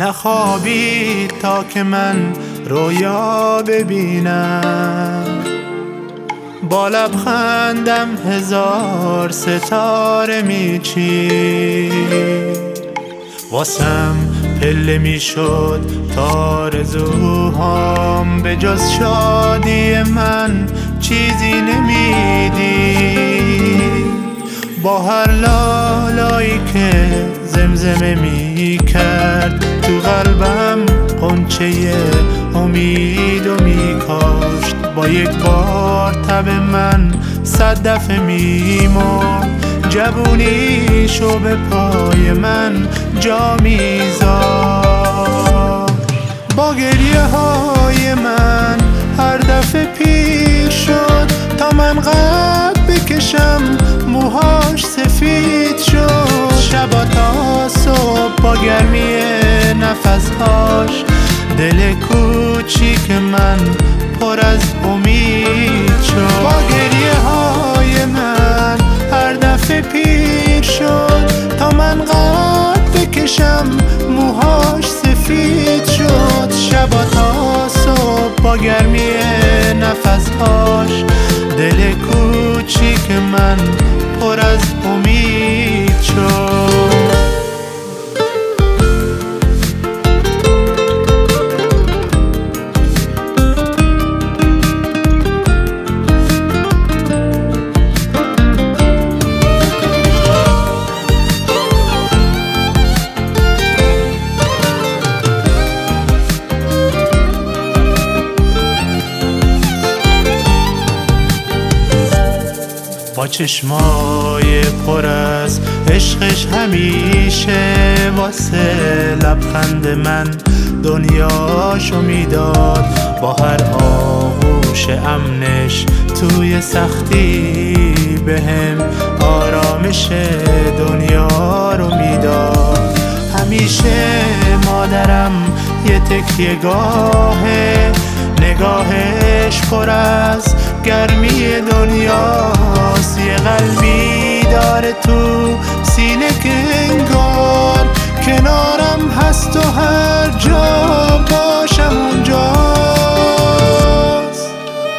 نخوابید تا که من رویا ببینم. با لبخندم هزار ستاره میچید، واسم پله میشد تا آرزوهام، به جز شادی من چیزی نمیدید. با هر لالایی که زمزمه میکرد، تو قلبم غنچه امیدو میکاشت. با یک بار تب من 100 دفعه میمرد، جوونیشو به پای من جا میذاشت. با گریه های من هر دفعه پیر شد، تا من قد بکشم موهاش سفید شد. شبا تا صبح با گرمی نفسهاش، دل کوچیک من پر از امید شد. با گریه های من هر دفعه پیر شد، تا من قد بکشم موهاش سفید شد. شبا تا صبح با گرمی نفسهاش، دل کوچیک من پر از امید شد. با چشمای پر از عشقش همیشه، واسه لبخند من دنیاشو میداد. با هر آغوش امنش توی سختی، بهم آرامش دنیا رو میداد. همیشه مادرم یه تکیه گاهه، نگاهش پر از گرمی دنیاست. یه قلبی داره تو سینه که انگار کنارم هست و هر جا باشم اونجاست.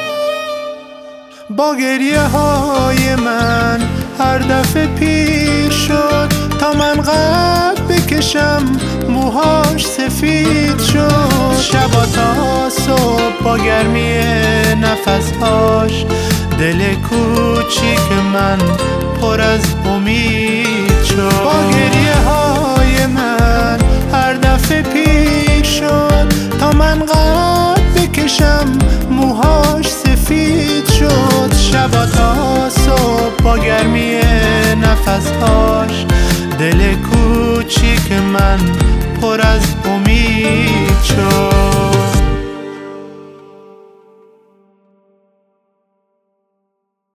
با گریه های من هر دفعه پیر شد، تا من قد بکشم موهاش سفید شد. شبا تا صبح با گرمی نفسهاش، دل کوچیک من پر از امید شد. با گریه های من هر دفعه پیر شد، تا من قد بکشم موهاش سفید شد. شبا تا صبح با گرمی نفسهاش، دل کوچیک من پر از امید شد.